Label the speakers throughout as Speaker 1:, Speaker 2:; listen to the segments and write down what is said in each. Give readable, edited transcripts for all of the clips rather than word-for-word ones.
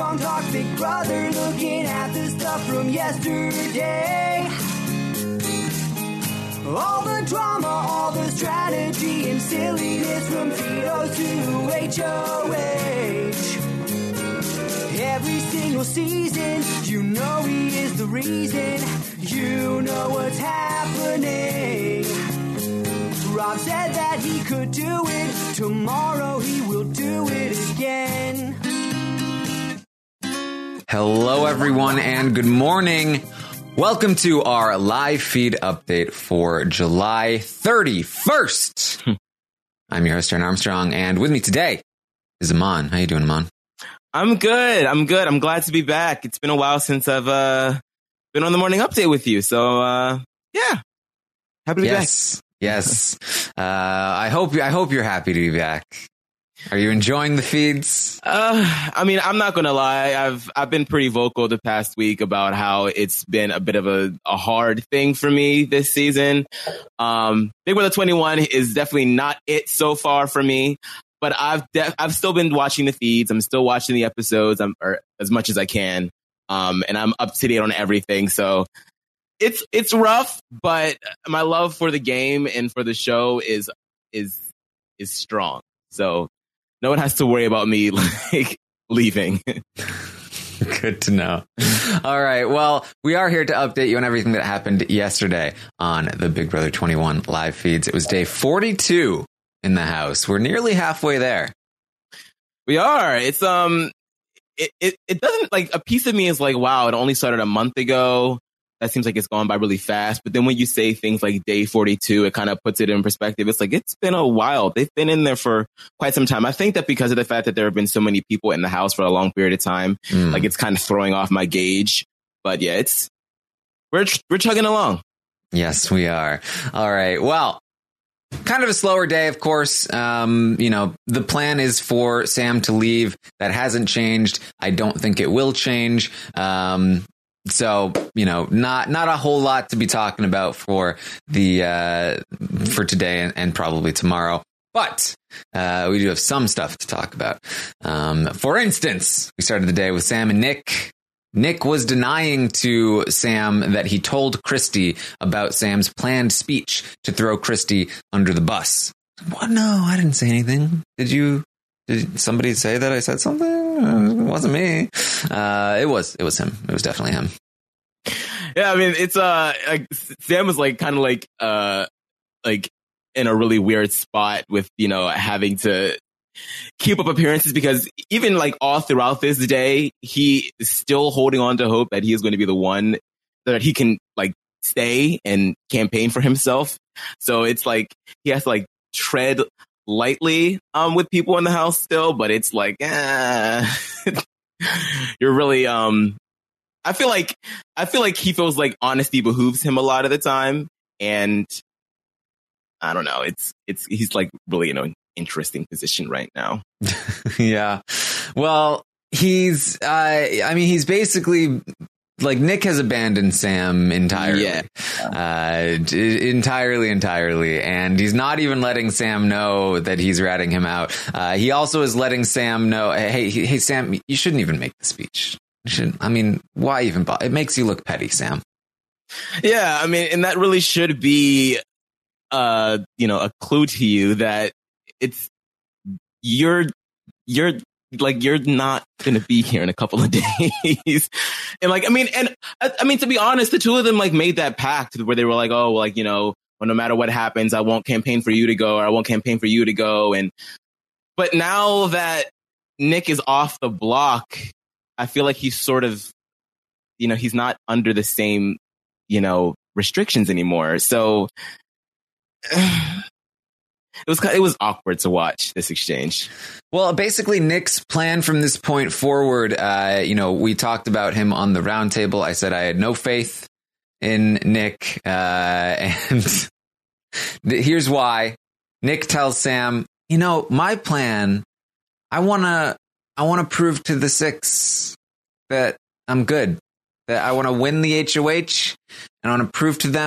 Speaker 1: Armstrong talks Big Brother, looking at the stuff from yesterday. All the drama, all the strategy and silliness from Tito to HOH. Every single season, you know he is the reason. You know what's happening. Rob said that he could do it. Tomorrow he will do it again.
Speaker 2: Hello, everyone, and good morning. Welcome to our live feed update for July 31st. I'm your host, Aaron Armstrong, and with me today is Aman. How you doing, Aman?
Speaker 3: I'm good. I'm glad to be back. It's been a while since I've been on the morning update with you. So, yeah. Happy to be back.
Speaker 2: Yes. I hope you're happy to be back. Are you enjoying the feeds?
Speaker 3: I mean, I'm not going to lie. I've been pretty vocal the past week about how it's been a bit of a hard thing for me this season. Big Brother 21 is definitely not it so far for me. But I've still been watching the feeds. I'm still watching the episodes or as much as I can. And I'm up to date on everything. So it's rough, but my love for the game and for the show is strong. So no one has to worry about me like leaving.
Speaker 2: Good to know. All right. Well, we are here to update you on everything that happened yesterday on the Big Brother 21 live feeds. It was day 42 in the house. We're nearly halfway there.
Speaker 3: We are. It's it doesn't, like, a piece of me is like, wow, it only started a month ago. That seems like it's gone by really fast. But then when you say things like day 42, it kind of puts it in perspective. It's like, it's been a while. They've been in there for quite some time. I think that because of the fact that there have been so many people in the house for a long period of time, like, it's kind of throwing off my gauge. But yeah, we're chugging along.
Speaker 2: Yes, we are. All right. Well, kind of a slower day, of course. The plan is for Sam to leave. That hasn't changed. I don't think it will change. So, not a whole lot to be talking about for for today and probably tomorrow. But we do have some stuff to talk about. For instance, we started the day with Sam and Nick. Nick was denying to Sam that he told Christy about Sam's planned speech to throw Christy under the bus. What? No, I didn't say anything. Did somebody say that I said something? It wasn't me. It was him. It was definitely him.
Speaker 3: Yeah, I mean, it's like, Sam was like kind of like in a really weird spot with, having to keep up appearances, because even like all throughout this day, he is still holding on to hope that he is going to be the one that he can like stay and campaign for himself. So it's like he has to like tread lightly with people in the house still, but it's like you're really I feel like he feels like honesty behooves him a lot of the time, and I don't know, he's like really in an interesting position right now.
Speaker 2: Yeah. Well, he's basically like, Nick has abandoned Sam entirely. Yeah. Entirely. And he's not even letting Sam know that he's ratting him out. He also is letting Sam know, hey, Sam, you shouldn't even make the speech. Why even bother? It makes you look petty, Sam.
Speaker 3: Yeah. I mean, and that really should be, a clue to you that you're not going to be here in a couple of days. And to be honest, the two of them like made that pact where they were like, oh, like, well, no matter what happens, I won't campaign for you to go, or I won't campaign for you to go. But now that Nick is off the block, I feel like he's sort of, he's not under the same, restrictions anymore. So it was awkward to watch this exchange.
Speaker 2: Well, basically, Nick's plan from this point forward, we talked about him on the roundtable. I said I had no faith in Nick, and here's why. Nick tells Sam, my plan, I want to prove to the Six that I'm good, that I want to win the HOH, and I want to prove to them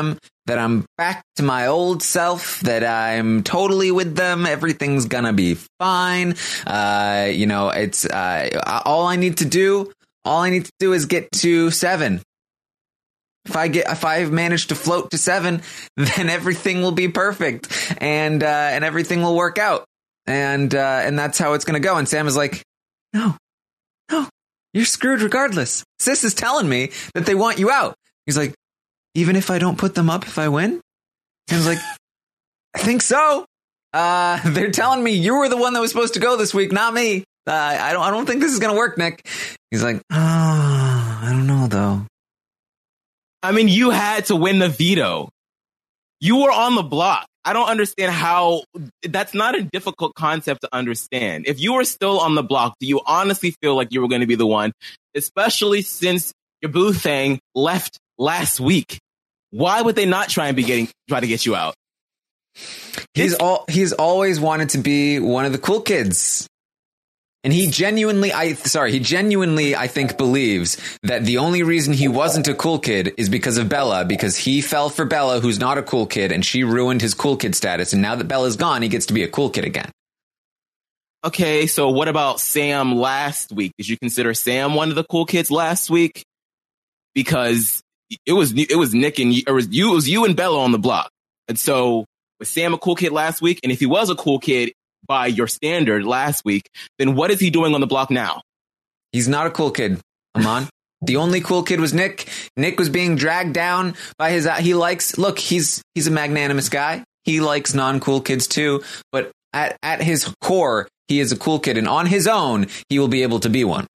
Speaker 2: that I'm back to my old self, that I'm totally with them. Everything's gonna be fine. It's all I need to do is get to 7. If I manage to float to 7, then everything will be perfect, and everything will work out, and that's how it's gonna go. And Sam is like, no, you're screwed regardless. Sis is telling me that they want you out. He's like, even if I don't put them up, if I win? Sam's like, I think so. They're telling me you were the one that was supposed to go this week, not me. I don't think this is gonna work, Nick. He's like, I don't know though.
Speaker 3: I mean, you had to win the veto. You were on the block. I don't understand how that's not a difficult concept to understand. If you were still on the block, do you honestly feel like you were going to be the one, especially since your boo thing left last week? Why would they not try to get you out?
Speaker 2: He's always wanted to be one of the cool kids. And he genuinely, I think, believes that the only reason he wasn't a cool kid is because of Bella, because he fell for Bella, who's not a cool kid, and she ruined his cool kid status. And now that Bella's gone, he gets to be a cool kid again.
Speaker 3: Okay, so what about Sam last week? Did you consider Sam one of the cool kids last week? Because it was Nick and it was you and Bella on the block. And so was Sam a cool kid last week? And if he was a cool kid by your standard last week, then what is he doing on the block now?
Speaker 2: He's not a cool kid, Aman. The only cool kid was Nick. Nick was being dragged down by he's a magnanimous guy. He likes non-cool kids too, but at his core, he is a cool kid, and on his own, he will be able to be one.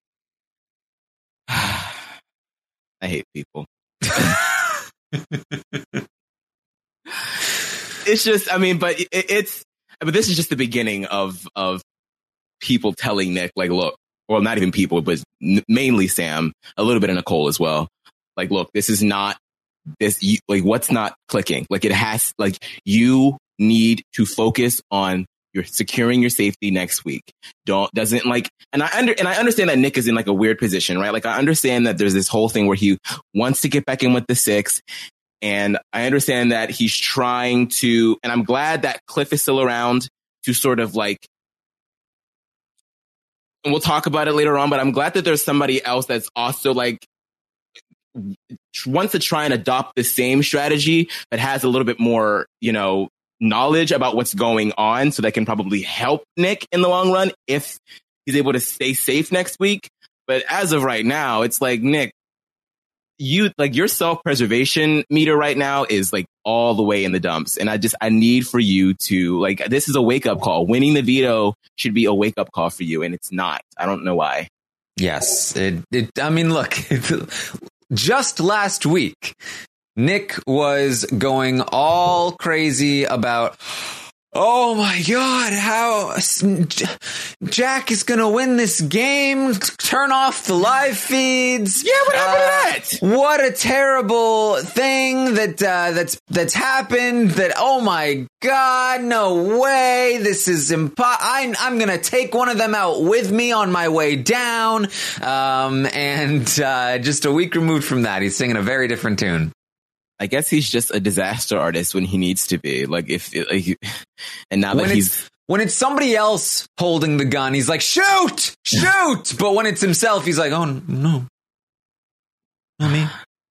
Speaker 3: I hate people. It's just, I mean, but but this is just the beginning of people telling Nick, like, look, well, not even people, but mainly Sam, a little bit of Nicole as well. Like, look, this is not this, like, what's not clicking? Like, it has, like, you need to focus on securing your safety next week. And I understand that Nick is in like a weird position, right? Like, I understand that there's this whole thing where he wants to get back in with the 6. And I understand that he's trying to, and I'm glad that Cliff is still around to sort of like, and we'll talk about it later on, but I'm glad that there's somebody else that's also like, wants to try and adopt the same strategy, but has a little bit more, knowledge about what's going on, so that can probably help Nick in the long run if he's able to stay safe next week. But as of right now, it's like, Nick, your self-preservation meter right now is like all the way in the dumps. And I need for you to, like, this is a wake-up call. Winning the veto should be a wake-up call for you, and it's not. I don't know why.
Speaker 2: Yes. I mean, look, just last week, Nick was going all crazy about, oh my God, how Jack is going to win this game. Turn off the live feeds.
Speaker 3: Yeah, what happened to that?
Speaker 2: What a terrible thing that's happened. That, oh my God, no way. This is I'm going to take one of them out with me on my way down. And just a week removed from that, he's singing a very different tune.
Speaker 3: I guess he's just a disaster artist when he needs to be. And now
Speaker 2: when it's somebody else holding the gun, he's like, shoot. But when it's himself, he's like, oh no, not me.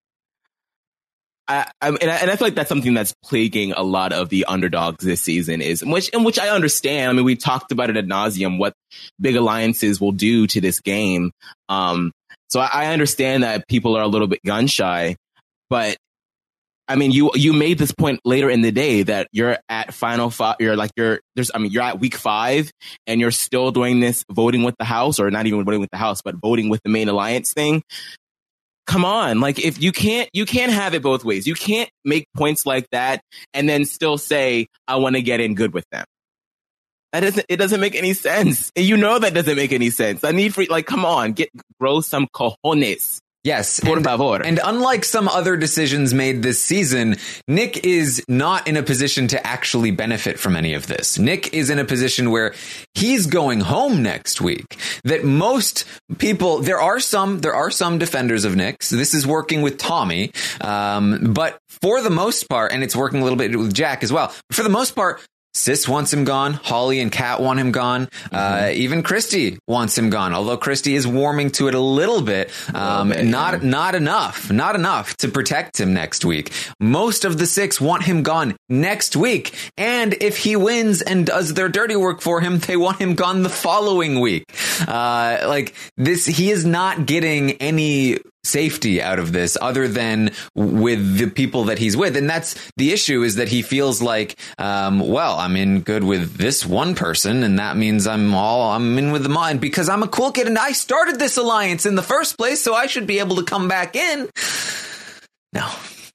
Speaker 3: And I feel like that's something that's plaguing a lot of the underdogs this season, which I understand. I mean, we talked about it ad nauseum, what big alliances will do to this game. So I understand that people are a little bit gun shy, but I mean, you made this point later in the day that you're at final 5. You're at week 5 and you're still doing this voting with the house, or not even voting with the house, but voting with the main alliance thing. Come on. Like, if you can't have it both ways. You can't make points like that and then still say, I want to get in good with them. It doesn't make any sense. And that doesn't make any sense. I need come on, grow some cojones.
Speaker 2: Yes.
Speaker 3: Por favor.
Speaker 2: And unlike some other decisions made this season, Nick is not in a position to actually benefit from any of this. Nick is in a position where he's going home next week. That most people, there are some defenders of Nick's. This is working with Tommy. But for the most part, and it's working a little bit with Jack as well, for the most part, Sis wants him gone. Holly and Kat want him gone. Even Christy wants him gone. Although Christy is warming to it a little bit. Not enough to protect him next week. Most of the 6 want him gone next week. And if he wins and does their dirty work for him, they want him gone the following week. He is not getting any safety out of this other than with the people that he's with. And that's the issue, is that he feels like, I'm in good with this one person, and that means I'm in with them all. And because I'm a cool kid and I started this alliance in the first place, so I should be able to come back in. No.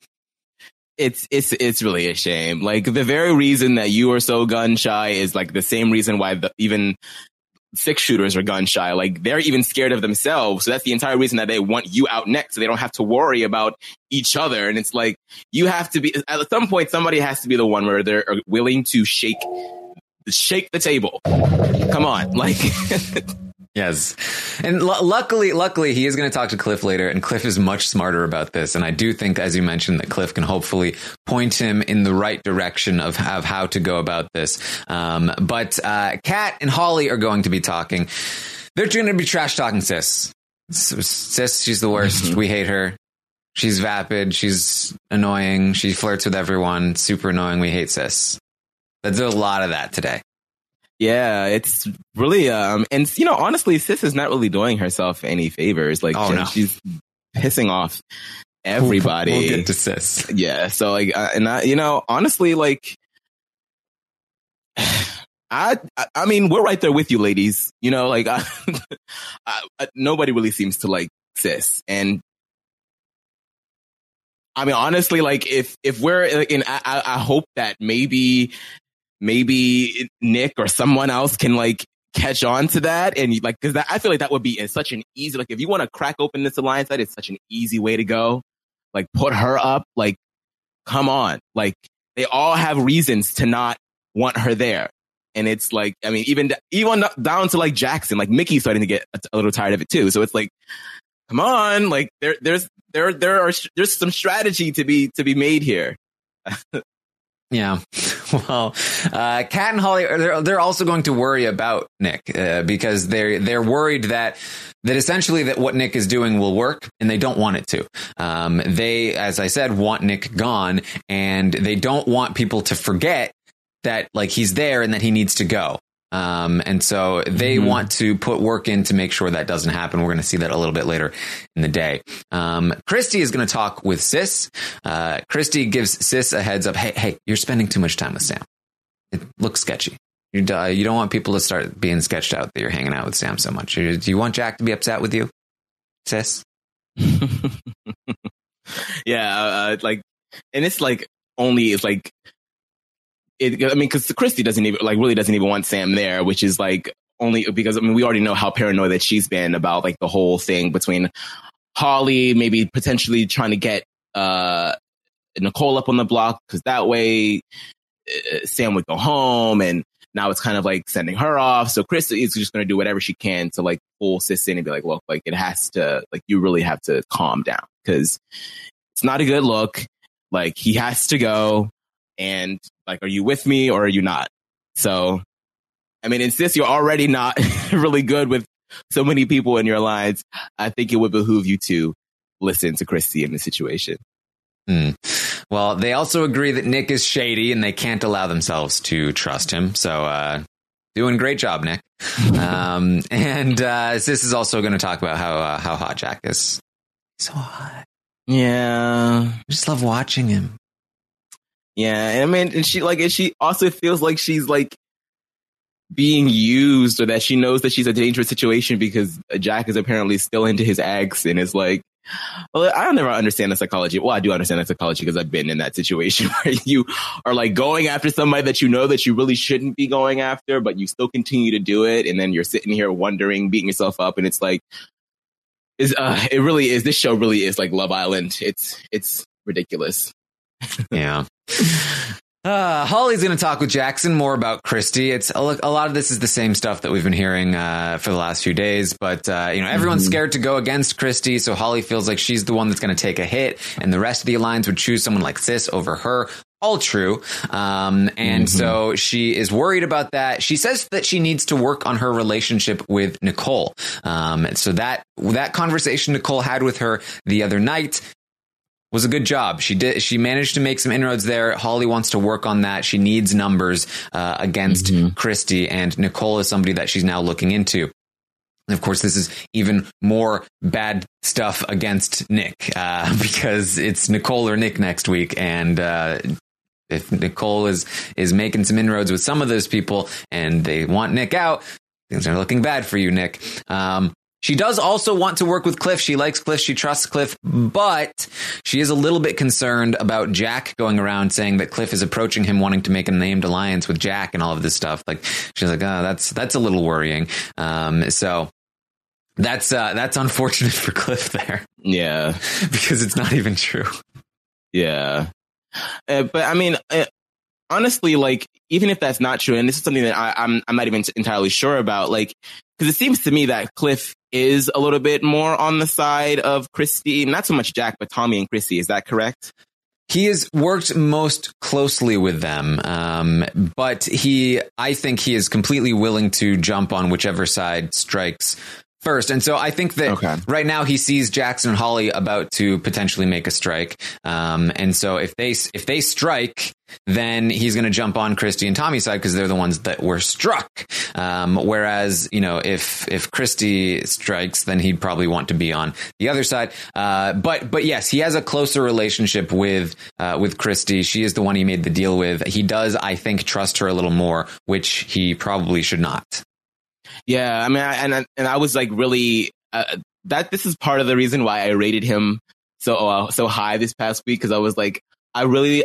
Speaker 3: It's really a shame. Like, the very reason that you are so gun shy is like the same reason why even 6 shooters are gun shy. Like, they're even scared of themselves. So that's the entire reason that they want you out next, so they don't have to worry about each other. And it's like, you have to be, at some point, somebody has to be the one where they're willing to shake the table. Come on. Like,
Speaker 2: yes. And luckily, he is going to talk to Cliff later, and Cliff is much smarter about this. And I do think, as you mentioned, that Cliff can hopefully point him in the right direction of how to go about this. But Kat and Holly are going to be talking. They're going to be trash talking Sis. Sis, she's the worst. We hate her. She's vapid. She's annoying. She flirts with everyone. Super annoying. We hate Sis. There's a lot of that today.
Speaker 3: Yeah, it's really, and honestly, Sis is not really doing herself any favors. Like, she's pissing off everybody.
Speaker 2: We'll get to Sis.
Speaker 3: Yeah, so like, honestly, like, I mean, we're right there with you, ladies. Like, nobody really seems to like Sis, and I mean, honestly, like, if we're like, I hope that maybe Nick or someone else can like catch on to that. And like, cause I feel like that would be such an easy, like, if you want to crack open this alliance, that is such an easy way to go. Like, put her up, like, come on. Like, they all have reasons to not want her there. And it's like, I mean, even down to like Jackson, like Mickey's starting to get a little tired of it too. So it's like, come on, like there's some strategy to be made here.
Speaker 2: Yeah. Well, Kat and Holly, they're also going to worry about Nick, because they're worried that essentially that what Nick is doing will work, and they don't want it to. They, as I said, want Nick gone, and they don't want people to forget that, like, he's there and that he needs to go. And so they want to put work in to make sure that doesn't happen. We're going to see that a little bit later in the day. Christy is going to talk with Sis. Christy gives Sis a heads up. Hey, you're spending too much time with Sam. It looks sketchy. You don't want people to start being sketched out that you're hanging out with Sam so much. Do you want Jack to be upset with you, Sis?
Speaker 3: Yeah. Like, and it's like, because Christy really doesn't even want Sam there, which is like only because, I mean, we already know how paranoid that she's been about like the whole thing between Holly, maybe potentially trying to get Nicole up on the block, because that way Sam would go home, and now it's kind of like sending her off. So Christy is just going to do whatever she can to like pull Sis in and be like, look, like, it has to, like, you really have to calm down, because it's not a good look. Like, he has to go. And like, are you with me or are you not? So, I mean, and Sis, you're already not really good with so many people in your lives. I think it would behoove you to listen to Christy in this situation.
Speaker 2: Well, they also agree that Nick is shady and they can't allow themselves to trust him. So, doing a great job, Nick. And Sis is also going to talk about how hot Jack is. So hot.
Speaker 3: Yeah.
Speaker 2: I just love watching him.
Speaker 3: Yeah, I mean, and she also feels like she's like being used, or that she knows that she's a dangerous situation because Jack is apparently still into his ex, and is like, well, I don't never understand the psychology. Well, I do understand the psychology because I've been in that situation where you are like going after somebody that you know that you really shouldn't be going after, but you still continue to do it, and then you're sitting here wondering, beating yourself up, and it's like, it really is. This show really is like Love Island. It's ridiculous.
Speaker 2: Yeah. Holly's going to talk with Jackson more about Christy. It's a lot of this is the same stuff that we've been hearing for the last few days, but everyone's scared to go against Christy, so Holly feels like she's the one that's going to take a hit, and the rest of the Alliance would choose someone like Sis over her. All true. So she is worried about that. She says that she needs to work on her relationship with Nicole. So that conversation Nicole had with her the other night was a good job. She managed to make some inroads there. Holly wants to work on that. She needs numbers against Christy, and Nicole is somebody that she's now looking into. And of course, this is even more bad stuff against Nick because it's Nicole or Nick next week. And if Nicole is making some inroads with some of those people and they want Nick out, things are looking bad for you, Nick. She does also want to work with Cliff. She likes Cliff. She trusts Cliff, but she is a little bit concerned about Jack going around saying that Cliff is approaching him wanting to make a named alliance with Jack and all of this stuff. Like, she's like, oh, that's a little worrying. So that's unfortunate for Cliff there. Yeah. Because it's not even true.
Speaker 3: Yeah. But I mean, honestly, like, even if that's not true, and this is something that I'm not even entirely sure about, like, because it seems to me that Cliff is a little bit more on the side of Christy, not so much Jack, but Tommy and Christy. Is that correct?
Speaker 2: He has worked most closely with them, but I think he is completely willing to jump on whichever side strikes first. And so I think that right now he sees Jackson and Holly about to potentially make a strike. And so if they strike, then he's going to jump on Christy and Tommy's side because they're the ones that were struck. Whereas, if Christy strikes, then he'd probably want to be on the other side. But yes, he has a closer relationship with Christy. She is the one he made the deal with. He does, I think, trust her a little more, which he probably should not.
Speaker 3: Yeah, I mean, and I was like really this is part of the reason why I rated him so high this past week, because I was like, I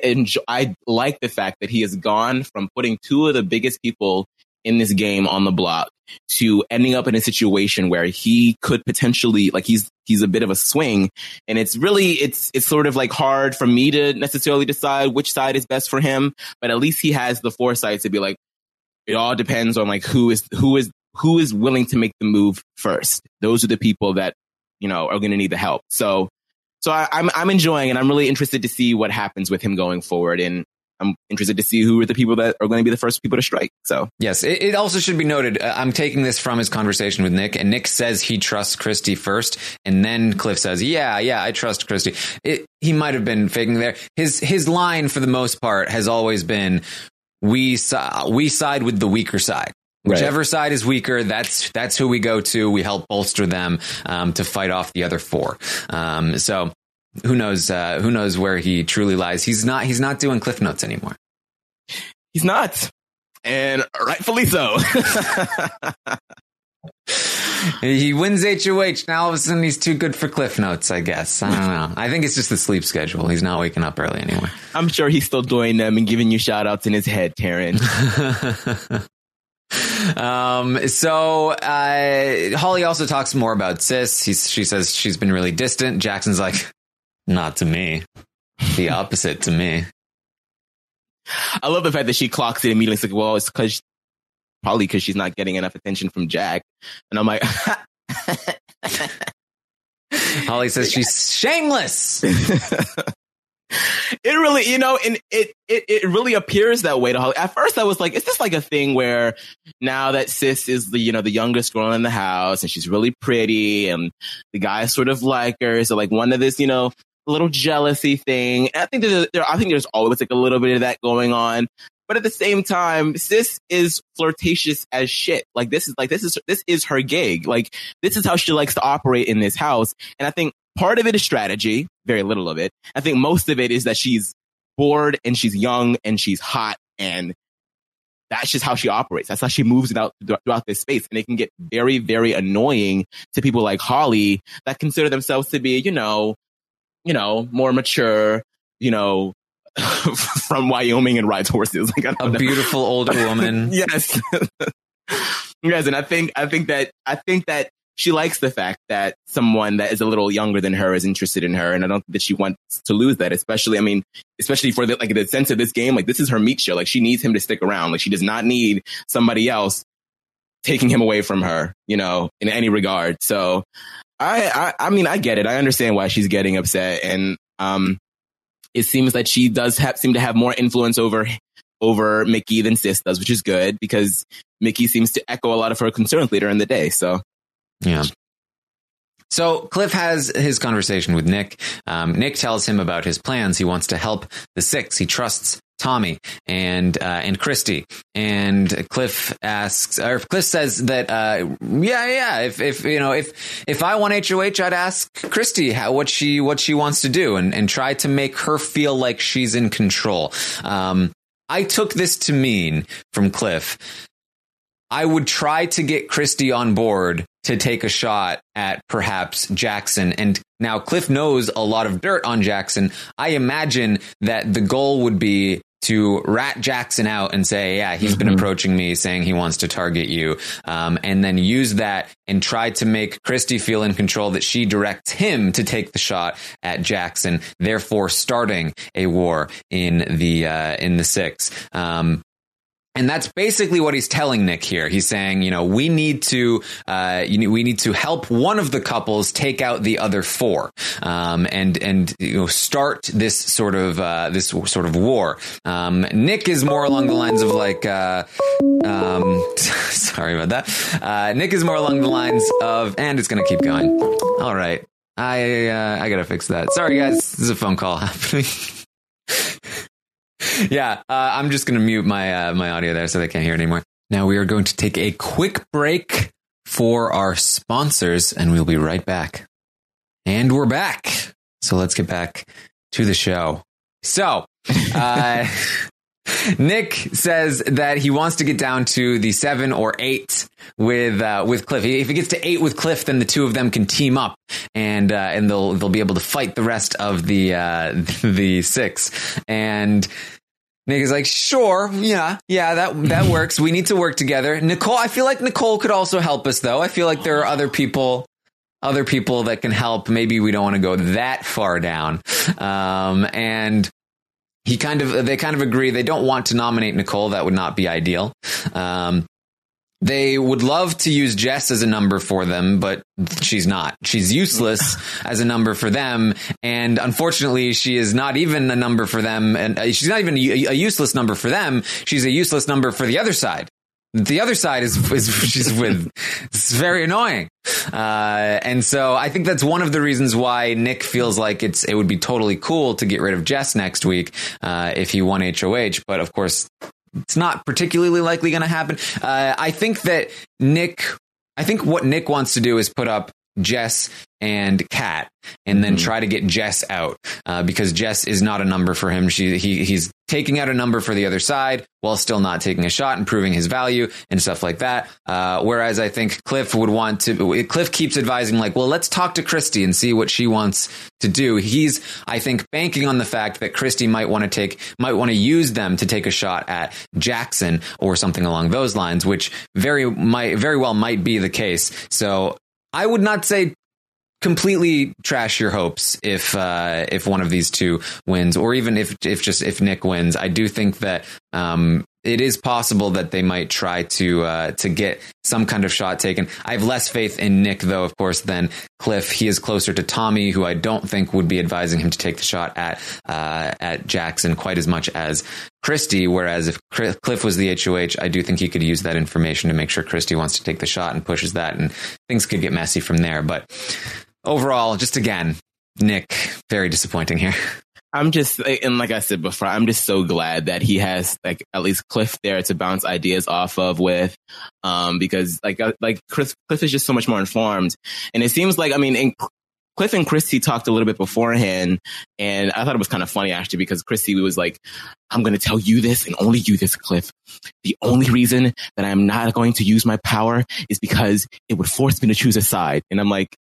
Speaker 3: like the fact that he has gone from putting two of the biggest people in this game on the block to ending up in a situation where he could potentially, like, he's a bit of a swing, and it's sort of like hard for me to necessarily decide which side is best for him, but at least he has the foresight to be like, it all depends on like who is willing to make the move first. Those are the people that, are going to need the help. So I'm enjoying, and I'm really interested to see what happens with him going forward. And I'm interested to see who are the people that are going to be the first people to strike. So yes,
Speaker 2: it also should be noted. I'm taking this from his conversation with Nick, and Nick says he trusts Christy first, and then Cliff says, "Yeah, I trust Christy." He might have been faking there. His line for the most part has always been, "We side with the weaker side." Whichever side is weaker, that's who we go to. We help bolster them to fight off the other four. So who knows where he truly lies? He's not doing Cliff Notes anymore.
Speaker 3: He's not, and rightfully so.
Speaker 2: He wins HOH. Now all of a sudden he's too good for Cliff Notes, I guess. I don't know. I think it's just the sleep schedule. He's not waking up early anymore.
Speaker 3: I'm sure he's still doing them and giving you shout outs in his head, Taryn.
Speaker 2: Holly also talks more about Sis. She says she's been really distant. Jackson's like, not to me. The opposite to me.
Speaker 3: I love the fact that she clocks it immediately. It's like, well, it's probably because she's not getting enough attention from Jack. And I'm like,
Speaker 2: Holly says she's shameless.
Speaker 3: It really, and it really appears that way to Holly. At first I was like, is this like a thing where now that Sis is the youngest girl in the house and she's really pretty and the guys sort of like her, so like one of this, little jealousy thing. And I think there's always like a little bit of that going on. But at the same time, Sis is flirtatious as shit. Like this is her gig. Like this is how she likes to operate in this house. And I think part of it is strategy, very little of it. I think most of it is that she's bored and she's young and she's hot, and that's just how she operates. That's how she moves throughout this space. And it can get very, very annoying to people like Holly that consider themselves to be, more mature, from Wyoming and rides horses. Like,
Speaker 2: a beautiful older woman.
Speaker 3: Yes. Yes. And I think that she likes the fact that someone that is a little younger than her is interested in her. And I don't think that she wants to lose that, especially for the sense of this game. Like, this is her meat show. Like, she needs him to stick around. Like, she does not need somebody else taking him away from her, in any regard. So I get it. I understand why she's getting upset. And, it seems that she does seem to have more influence over Mickey than Sis does, which is good because Mickey seems to echo a lot of her concerns later in the day. So,
Speaker 2: yeah. So Cliff has his conversation with Nick. Nick tells him about his plans. He wants to help the Six. He trusts Tommy and Christy. And Cliff says that, if I won HOH, I'd ask Christy what she wants to do and try to make her feel like she's in control. I took this to mean from Cliff, I would try to get Christy on board to take a shot at perhaps Jackson. And now Cliff knows a lot of dirt on Jackson. I imagine that the goal would be to rat Jackson out and say, yeah, he's been approaching me saying he wants to target you. And then use that and try to make Christy feel in control that she directs him to take the shot at Jackson, therefore starting a war in the Six. And that's basically what he's telling Nick here. He's saying, we need to help one of the couples take out the other four, and start this sort of war. Nick is more along the lines of like, sorry about that. Nick is more along the lines of, and it's going to keep going. All right. I got to fix that. Sorry guys. This is a phone call happening. Yeah, I'm just going to mute my audio there so they can't hear it anymore. Now we are going to take a quick break for our sponsors, and we'll be right back. And we're back. So let's get back to the show. So, Nick says that he wants to get down to the 7 or 8 with Cliff. If he gets to 8 with Cliff, then the two of them can team up and they'll be able to fight the rest of the 6. And Nick is like, sure, yeah, that works. We need to work together. Nicole, I feel like Nicole could also help us, though. I feel like there are other people that can help. Maybe we don't want to go that far down. And they kind of agree. They don't want to nominate Nicole. That would not be ideal. They would love to use Jess as a number for them, but she's not. She's useless as a number for them. And unfortunately, she is not even a number for them. And she's not even a useless number for them. She's a useless number for the other side. The other side is she's with. It's very annoying. And so I think that's one of the reasons why Nick feels like it would be totally cool to get rid of Jess next week, if he won HOH. But of course, it's not particularly likely going to happen. I think what Nick wants to do is put up Jess and Kat and then try to get Jess out, because Jess is not a number for him. He's taking out a number for the other side while still not taking a shot and proving his value and stuff like that. Whereas I think Cliff keeps advising like, well, let's talk to Christy and see what she wants to do. He's, I think, banking on the fact that Christy might want to use them to take a shot at Jackson or something along those lines, which very well might be the case. So I would not say completely trash your hopes if one of these two wins, or even if Nick wins. I do think that it is possible that they might try to get some kind of shot taken. I have less faith in Nick, though, of course, than Cliff. He is closer to Tommy, who I don't think would be advising him to take the shot at Jackson quite as much as Christy. Whereas if Cliff was the HOH, I do think he could use that information to make sure Christy wants to take the shot and pushes that, and things could get messy from there. But overall, just again, Nick, very disappointing here.
Speaker 3: I'm just, and like I said before, I'm just so glad that he has like at least Cliff there to bounce ideas off of with, because like Cliff is just so much more informed, and it seems like, Cliff and Christy talked a little bit beforehand, and I thought it was kind of funny actually, because Christy was like, I'm going to tell you this and only you this, Cliff. The only reason that I'm not going to use my power is because it would force me to choose a side. And I'm like,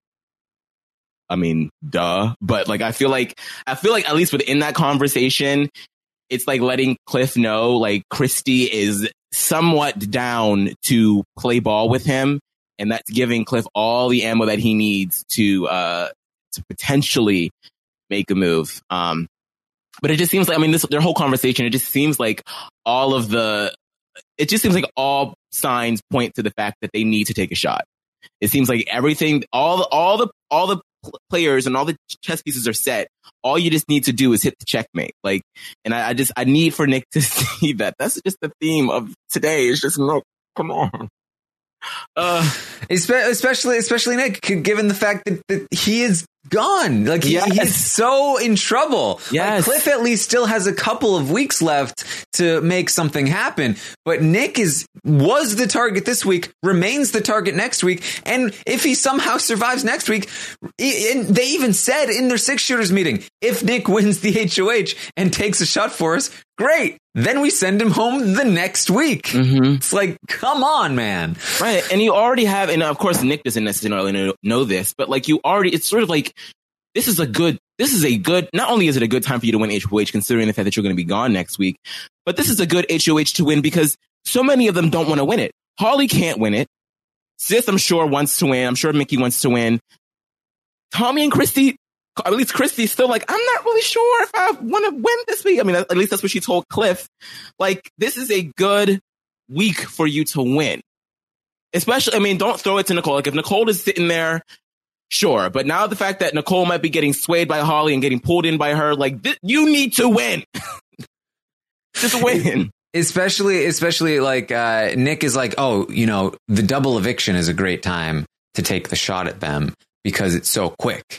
Speaker 3: duh. But like, I feel like at least within that conversation, it's like letting Cliff know like Christy is somewhat down to play ball with him and that's giving Cliff all the ammo that he needs to potentially make a move. But it just seems like, I mean, their whole conversation, it just seems like all signs point to the fact that they need to take a shot. It seems like everything, all the players and all the chess pieces are set. All you just need to do is hit the checkmate. Like, and I need for Nick to see that. That's just the theme of today. It's just, no, come on.
Speaker 2: Especially Nick, given the fact that he is gone. Like he's so in trouble.
Speaker 3: Yes.
Speaker 2: Like Cliff at least still has a couple of weeks left to make something happen. But Nick was the target this week, remains the target next week. And if he somehow survives next week, they even said in their 6-shooters meeting, if Nick wins the HOH and takes a shot for us, great. Then we send him home the next week. Mm-hmm. It's like, come on, man.
Speaker 3: Right. And you already have, and of course, Nick doesn't necessarily know this, but like it's sort of like, this is a good, not only is it a good time for you to win HOH, considering the fact that you're going to be gone next week, but this is a good HOH to win because so many of them don't want to win it. Holly can't win it. Sith, I'm sure, wants to win. I'm sure Mickey wants to win. Tommy and Christy, at least Christy's still like, I'm not really sure if I want to win this week. I mean, at least that's what she told Cliff. Like, this is a good week for you to win. Especially, I mean, don't throw it to Nicole. Like, if Nicole is sitting there, sure. But now the fact that Nicole might be getting swayed by Holly and getting pulled in by her, like, you need to win. Just win.
Speaker 2: Especially like Nick is like, oh, the double eviction is a great time to take the shot at them because it's so quick.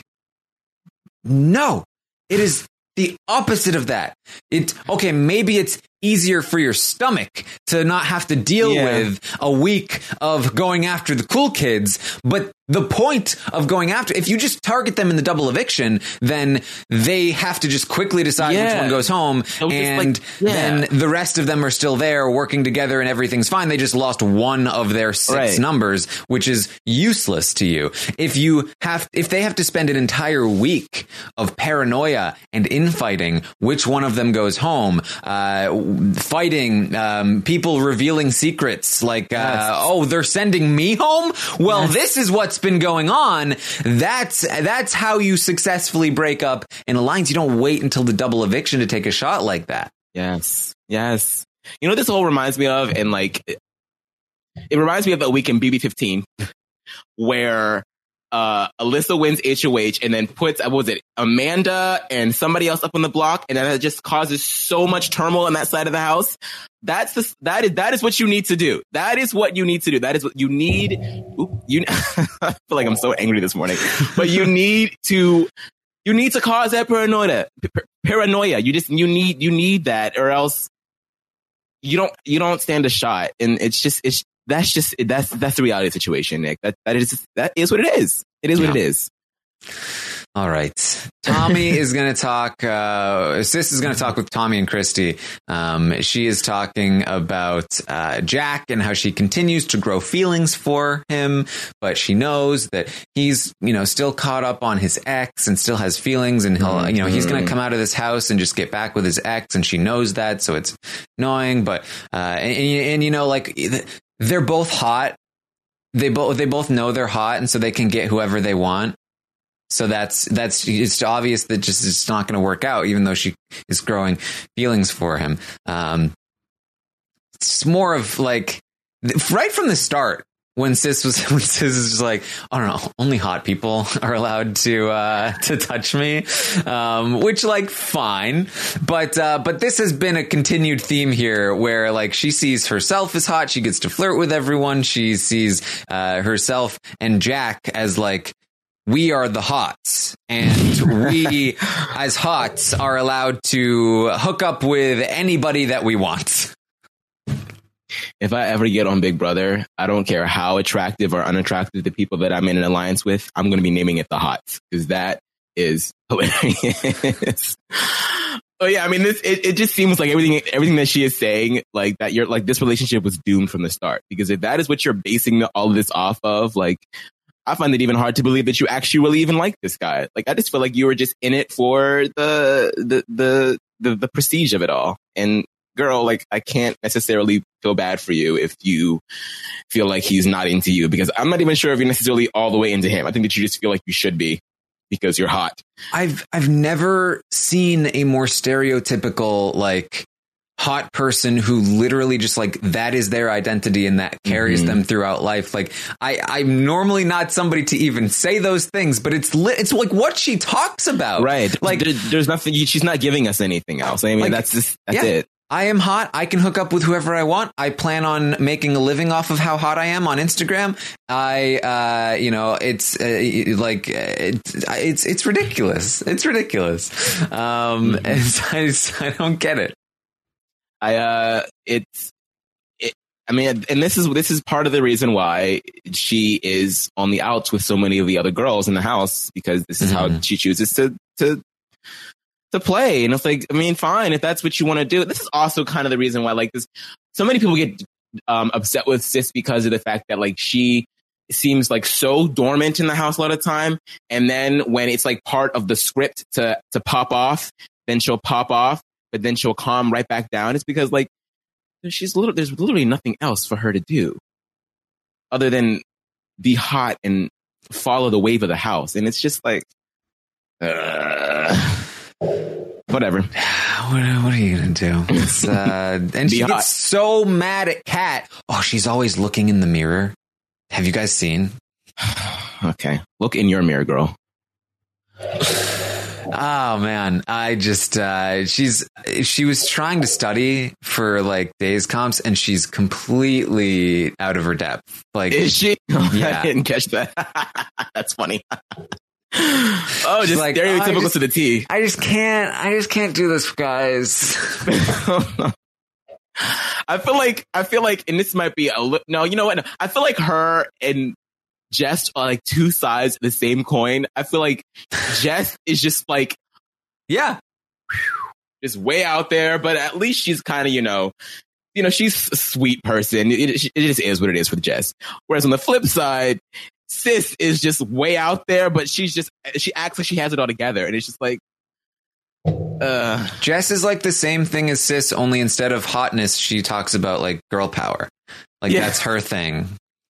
Speaker 2: No, it is the opposite of that. Maybe it's easier for your stomach to not have to deal with a week of going after the cool kids. But the point of going after, if you just target them in the double eviction, then they have to just quickly decide which one goes home. And then the rest of them are still there working together and everything's fine. They just lost one of their 6 numbers, which is useless to you. If they have to spend an entire week of paranoia and infighting, which one of them goes home, fighting, people revealing secrets like, they're sending me home. Well, this is what's been going on. That's how you successfully break up an alliance. You don't wait until the double eviction to take a shot like that.
Speaker 3: Yes. You know, this all reminds me of, and like, it reminds me of that week in BB15 where Alyssa wins HOH and then puts, Amanda and somebody else up on the block, and that just causes so much turmoil on that side of the house. That is what you need to do. That is what you need to do. That is what you need. I feel like I'm so angry this morning, but you need to cause that paranoia. You need that, or else you don't stand a shot. And that's the reality of the situation, Nick. That is what it is. It is what it is.
Speaker 2: All right. Tommy is going to talk, Sis is going to talk with Tommy and Christy. She is talking about Jack and how she continues to grow feelings for him, but she knows that he's, still caught up on his ex and still has feelings, and he'll, he's going to come out of this house and just get back with his ex, and she knows that, so it's annoying, but, they're both hot. They both know they're hot, and so they can get whoever they want. So it's obvious that just it's not going to work out, even though she is growing feelings for him. It's more of like right from the start when Sis is just like, I don't know, only hot people are allowed to touch me, which like fine, but this has been a continued theme here where like she sees herself as hot, she gets to flirt with everyone, she sees herself and Jack as like, we are the hots, and we as hots are allowed to hook up with anybody that we want.
Speaker 3: If I ever get on Big Brother, I don't care how attractive or unattractive the people that I'm in an alliance with, I'm going to be naming it the Hots, because that is hilarious. But yeah, I mean, it just seems like everything that she is saying, like that you're like, this relationship was doomed from the start, because if that is what you're basing all of this off of, like, I find it even hard to believe that you actually really even like this guy. Like, I just feel like you were just in it for the prestige of it all. And girl, like, I can't necessarily feel bad for you if you feel like he's not into you, because I'm not even sure if you're necessarily all the way into him. I think that you just feel like you should be because you're hot.
Speaker 2: I've never seen a more stereotypical, like, hot person who literally just like that is their identity and that carries them throughout life. Like I'm normally not somebody to even say those things, but it's like what she talks about.
Speaker 3: Right. Like there's nothing, she's not giving us anything else. I mean, like, that's it.
Speaker 2: I am hot. I can hook up with whoever I want. I plan on making a living off of how hot I am on Instagram. It's ridiculous. It's ridiculous. I don't get it.
Speaker 3: And this is part of the reason why she is on the outs with so many of the other girls in the house, because this is how she chooses to play. And it's like, I mean, fine, if that's what you want to do. This is also kind of the reason why, like, this, so many people get upset with Sis because of the fact that, like, she seems like so dormant in the house a lot of time, and then when it's like part of the script to pop off, then she'll pop off, but then she'll calm right back down. It's because, like, there's literally nothing else for her to do other than be hot and follow the wave of the house. And it's just like, whatever.
Speaker 2: What are you going to do? It's, and she gets so mad at Kat. Oh, she's always looking in the mirror. Have you guys seen?
Speaker 3: Okay. Look in your mirror, girl.
Speaker 2: Oh man, I just she was trying to study for like days comps, and she's completely out of her depth. Like,
Speaker 3: is she?
Speaker 2: Yeah.
Speaker 3: I didn't catch that. That's funny. Oh, just like, stereotypical to the T.
Speaker 2: I just can't do this, guys.
Speaker 3: I feel like, and this might be no, you know what? No, I feel like her and Jess are like two sides of the same coin. I feel like Jess is just like,
Speaker 2: yeah,
Speaker 3: just way out there, but at least she's kind of, you know, she's a sweet person. It just is what it is with Jess. Whereas on the flip side, Sis is just way out there, but she acts like she has it all together. And it's just like,
Speaker 2: Jess is like the same thing as Sis, only instead of hotness, she talks about like girl power. Like, that's her thing.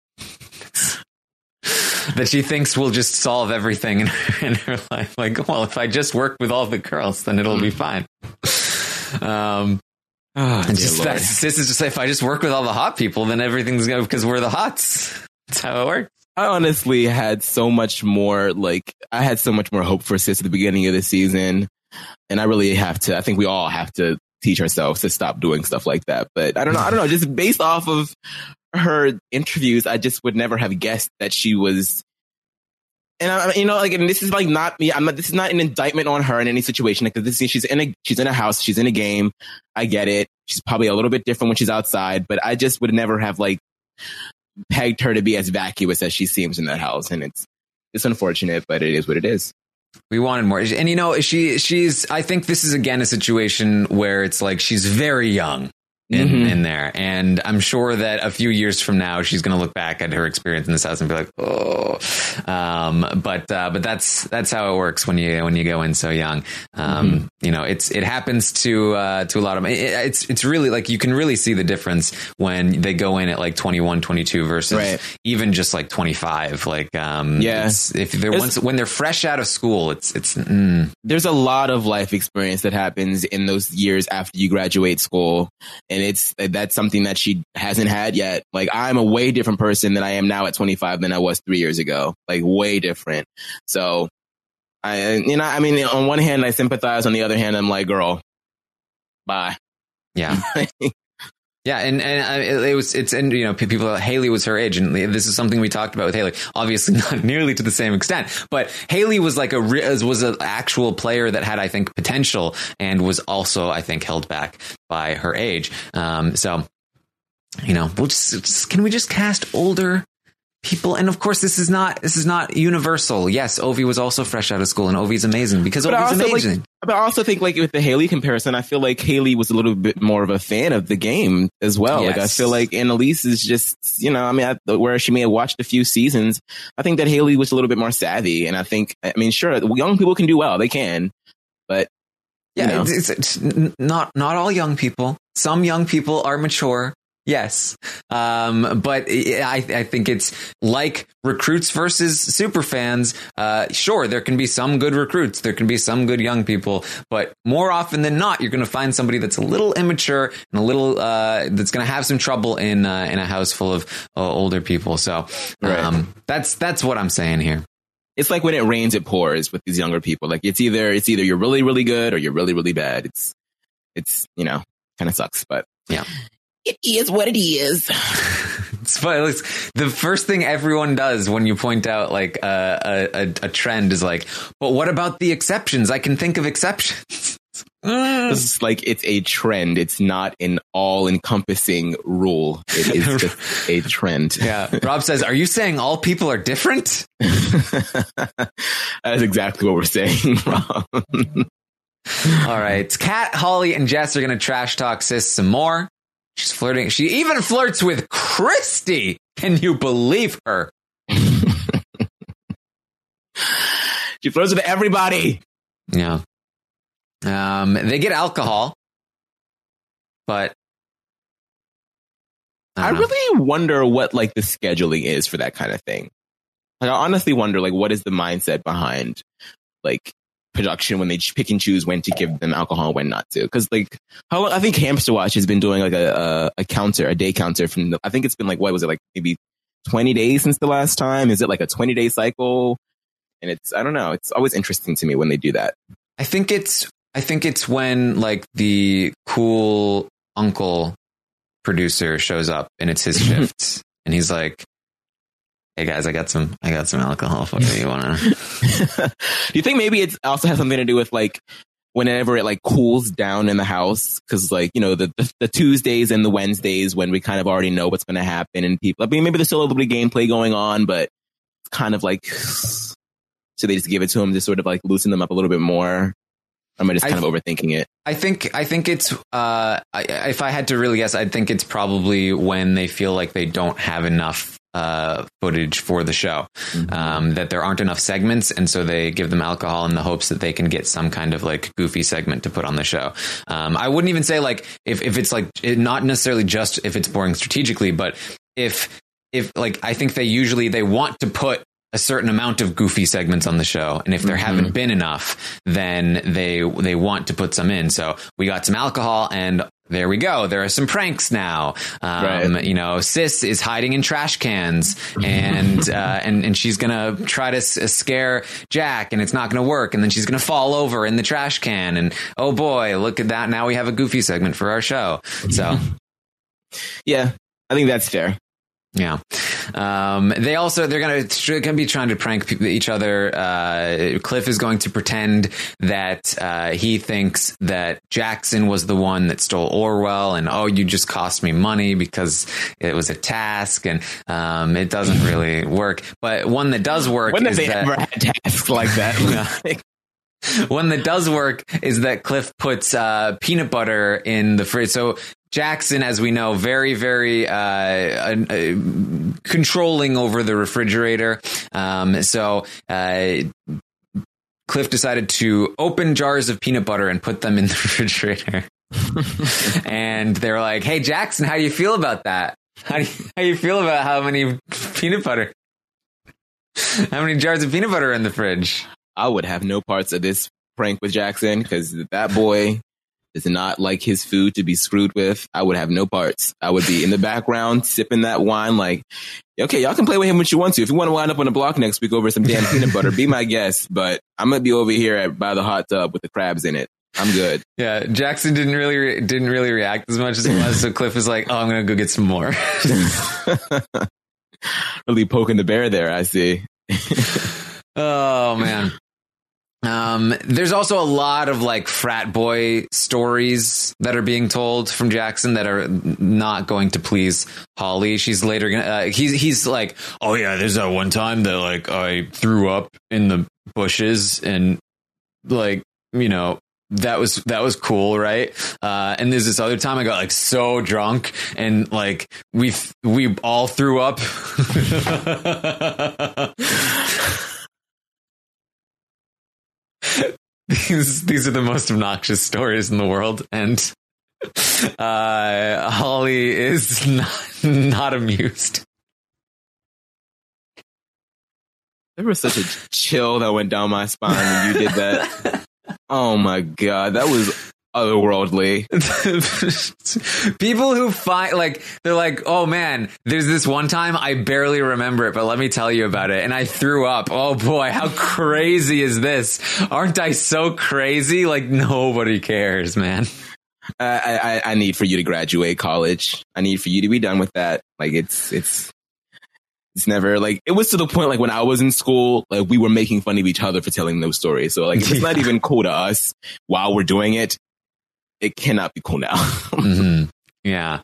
Speaker 2: That she thinks will just solve everything in her life. Like, well, if I just work with all the girls, then it'll be fine. And just that, Sis is just like, if I just work with all the hot people, then everything's good because we're the hots. That's how it works.
Speaker 3: I honestly had so much more hope for Sis at the beginning of the season. And I think we all have to teach ourselves to stop doing stuff like that. But I don't know. Just based off of her interviews, I just would never have guessed that she was. And and this is like not me. This is not an indictment on her in any situation, because she's in a house, she's in a game. I get it. She's probably a little bit different when she's outside, but I just would never have like pegged her to be as vacuous as she seems in that house. And it's unfortunate, but it is what it is.
Speaker 2: We wanted more. And she's, I think this is again a situation where it's like she's very young in there. And I'm sure that a few years from now, she's going to look back at her experience in this house and be like, oh, but that's how it works when you go in so young. It happens to a lot of, it's really like, you can really see the difference when they go in at like 21, 22 versus even just like 25. Like, when they're fresh out of school,
Speaker 3: there's a lot of life experience that happens in those years after you graduate school. And that's something that she hasn't had yet. Like, I'm a way different person than I am now at 25 than I was 3 years ago. Like, way different. So, on one hand, I sympathize. On the other hand, I'm like, girl, bye.
Speaker 2: Yeah. Yeah, and people. Haley was her age, and this is something we talked about with Haley. Obviously, not nearly to the same extent, but Haley was like was an actual player that had, I think, potential, and was also, I think, held back by her age. So, we'll can we just cast older people? And of course, this is not universal. Yes, Ovi was also fresh out of school, and Ovi's amazing because Ovi's amazing.
Speaker 3: But I also think, like, with the Haley comparison, I feel like Haley was a little bit more of a fan of the game as well. Yes. Like, I feel like Annalise is just, where she may have watched a few seasons, I think that Haley was a little bit more savvy. And I think, sure, young people can do well. They can. But,
Speaker 2: it's not all young people. some young people are mature. Yes. But I think it's like recruits versus super fans. Sure, there can be some good recruits. There can be some good young people, but more often than not, you're going to find somebody that's a little immature and a little, that's going to have some trouble in a house full of older people. So, that's what I'm saying here.
Speaker 3: It's like when it rains, it pours with these younger people. Like it's either you're really, really good or you're really, really bad. It's, you know, kind of sucks, but
Speaker 2: yeah.
Speaker 3: It is what it is.
Speaker 2: It's funny. The first thing everyone does when you point out like a trend is like, but what about the exceptions? I can think of exceptions.
Speaker 3: It's like it's a trend. It's not an all-encompassing rule. It is just a trend.
Speaker 2: Yeah. Rob says, "Are you saying all people are different?"
Speaker 3: That's exactly what we're saying, Rob.
Speaker 2: All right. Kat, Holly, and Jess are going to trash talk Sis some more. She's flirting. She even flirts with Christy. Can you believe her?
Speaker 3: She flirts with everybody.
Speaker 2: Yeah. They get alcohol, but
Speaker 3: I really wonder what like the scheduling is for that kind of thing. Like, I honestly wonder, like, what is the mindset behind like production when they pick and choose when to give them alcohol and when not to? Because like, how long, I think Hamster Watch has been doing like a day counter from I think it's been like, what was it, like maybe 20 days since the last time? Is it like a 20-day cycle? And I don't know. It's always interesting to me when they do that.
Speaker 2: I think it's when like the cool uncle producer shows up and it's his shift and he's like, "Hey guys, I got some alcohol for you. You wanna?"
Speaker 3: Do you think maybe it also has something to do with like whenever it like cools down in the house? Because like, you know, the Tuesdays and the Wednesdays when we kind of already know what's going to happen and people, I mean, maybe there's still a little bit of gameplay going on, but it's kind of like, so they just give it to them to sort of like loosen them up a little bit more. Am I just kind of overthinking it? I think
Speaker 2: it's, if I had to really guess, I think it's probably when they feel like they don't have enough footage for the show, that there aren't enough segments. And so they give them alcohol in the hopes that they can get some kind of like goofy segment to put on the show. I wouldn't even say like, if it's like, not necessarily just if it's boring strategically, but if like, I think they want to put a certain amount of goofy segments on the show. And if there haven't been enough, then they want to put some in. So we got some alcohol and there we go. There are some pranks now.
Speaker 3: Right.
Speaker 2: You know, Sis is hiding in trash cans and she's going to try to scare Jack and it's not going to work. And then she's going to fall over in the trash can. And oh boy, look at that. Now we have a goofy segment for our show. So
Speaker 3: yeah, I think that's fair.
Speaker 2: Yeah. They're going to be trying to prank each other. Cliff is going to pretend that he thinks that Jackson was the one that stole Orwell and, oh, you just cost me money because it was a task and it doesn't really work. But one that does work
Speaker 3: when have they ever had tasks like that?
Speaker 2: One that does work is that Cliff puts peanut butter in the fridge. So Jackson, as we know, very, very controlling over the refrigerator. So Cliff decided to open jars of peanut butter and put them in the refrigerator. And they're like, "Hey, Jackson, how do you feel about that? How do you feel about how many jars of peanut butter are in the fridge?"
Speaker 3: I would have no parts of this prank with Jackson because that boy does not like his food to be screwed with. I would have no parts. I would be in the background sipping that wine like, okay, y'all can play with him what you want to. If you want to wind up on the block next week over some damn peanut butter, be my guest. But I'm going to be over here by the hot tub with the crabs in it. I'm good.
Speaker 2: Yeah, Jackson didn't really react as much as he was. So Cliff was like, "Oh, I'm going to go get some more."
Speaker 3: Really poking the bear there, I see.
Speaker 2: Oh, man. There's also a lot of like frat boy stories that are being told from Jackson that are not going to please Holly. She's later gonna, he's like, "Oh yeah, there's that one time that like I threw up in the bushes and like, you know, that was cool, right? And there's this other time I got like so drunk and like we all threw up." These are the most obnoxious stories in the world, and Holly is not amused.
Speaker 3: There was such a chill that went down my spine when you did that. Oh my God, that was otherworldly.
Speaker 2: People who find, like, they're like, oh man, there's this one time I barely remember it, but let me tell you about it. And I threw up. Oh boy, how crazy is this? Aren't I so crazy? Like, nobody cares, man.
Speaker 3: I need for you to graduate college. I need for you to be done with that. Like, it's never, like, it was to the point, like, when I was in school, like, we were making fun of each other for telling those stories. So, like, if it's not even cool to us while we're doing it, it cannot be cool now.
Speaker 2: Mm-hmm. Yeah.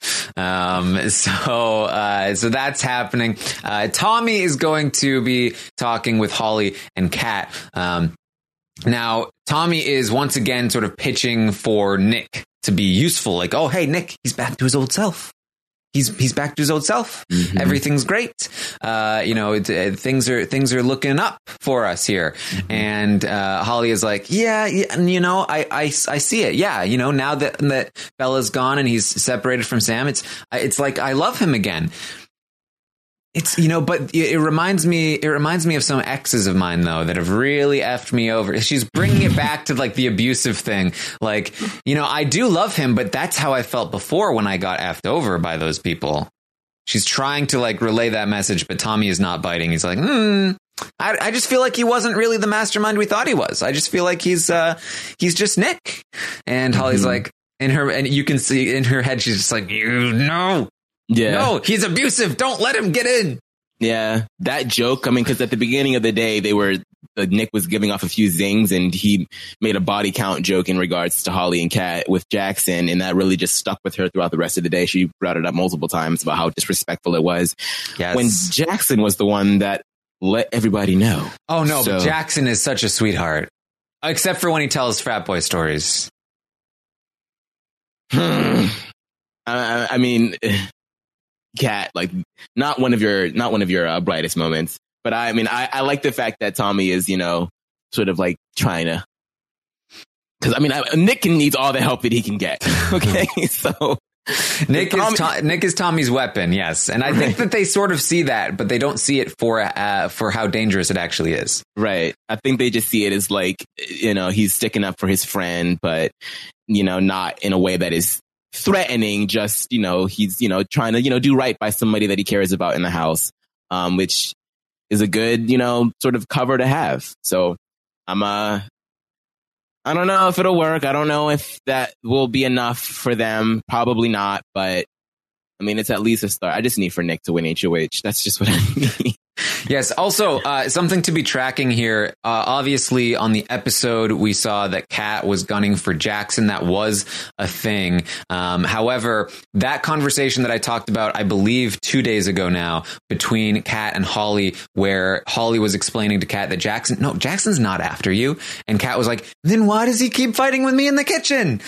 Speaker 2: So that's happening. Tommy is going to be talking with Holly and Kat. Now, Tommy is once again sort of pitching for Nick to be useful. Like, oh, hey, Nick, he's back to his old self. He's back to his old self. Mm-hmm. Everything's great. Things are looking up for us here. Mm-hmm. And Holly is like, yeah, I see it. Yeah, now that Bella's gone and he's separated from Sam, it's like I love him again. It's, but it reminds me of some exes of mine, though, that have really effed me over. She's bringing it back to, like, the abusive thing. Like, I do love him, but that's how I felt before when I got effed over by those people. She's trying to, like, relay that message, but Tommy is not biting. He's like, I just feel like he wasn't really the mastermind we thought he was. I just feel like he's just Nick. And Holly's like, and you can see in her head, she's just like, yeah. No, he's abusive. Don't let him get in.
Speaker 3: Yeah, that joke. I mean, because at the beginning of the day, Nick was giving off a few zings, and he made a body count joke in regards to Holly and Kat with Jackson, and that really just stuck with her throughout the rest of the day. She brought it up multiple times about how disrespectful it was.
Speaker 2: Yes.
Speaker 3: When Jackson was the one that let everybody know.
Speaker 2: Oh no, but Jackson is such a sweetheart, except for when he tells frat boy stories.
Speaker 3: I mean. Kat, like, not one of your brightest moments, but I mean, I like the fact that Tommy is, sort of like trying to, because I mean, Nick needs all the help that he can get. Okay, so
Speaker 2: Nick is Tommy's weapon, yes, and I think that they sort of see that, but they don't see it for how dangerous it actually is.
Speaker 3: Right. I think they just see it as like, he's sticking up for his friend, but not in a way that is threatening, just he's trying to do right by somebody that he cares about in the house, which is a good sort of cover to have. So I don't know if it'll work. I don't know if that will be enough for them. Probably not, but I mean, it's at least a start. I just need for Nick to win HOH. That's just what I need.
Speaker 2: Yes. Also, something to be tracking here. Obviously, on the episode, we saw that Kat was gunning for Jackson. That was a thing. However, that conversation that I talked about, I believe 2 days ago now, between Kat and Holly, where Holly was explaining to Kat that Jackson's not after you. And Kat was like, then why does he keep fighting with me in the kitchen?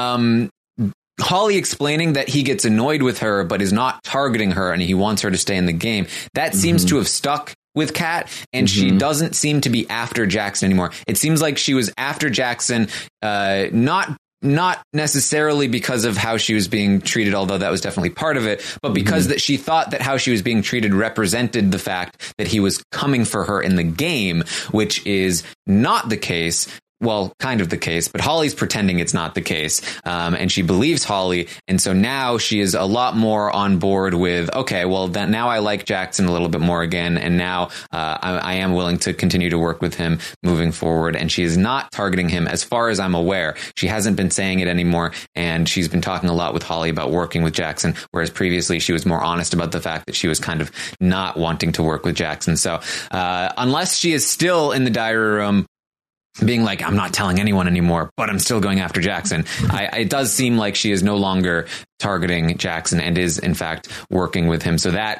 Speaker 2: Holly explaining that he gets annoyed with her, but is not targeting her, and he wants her to stay in the game. That seems to have stuck with Kat, and she doesn't seem to be after Jackson anymore. It seems like she was after Jackson, not necessarily because of how she was being treated, although that was definitely part of it, but because that she thought that how she was being treated represented the fact that he was coming for her in the game, which is not the case. Well, kind of the case, but Holly's pretending it's not the case. And she believes Holly. And so now she is a lot more on board with, okay, well, now I like Jackson a little bit more again. And now I am willing to continue to work with him moving forward. And she is not targeting him as far as I'm aware. She hasn't been saying it anymore. And she's been talking a lot with Holly about working with Jackson, whereas previously she was more honest about the fact that she was kind of not wanting to work with Jackson. So unless she is still in the diary room, being like, I'm not telling anyone anymore, but I'm still going after Jackson. It does seem like she is no longer targeting Jackson and is in fact working with him. So that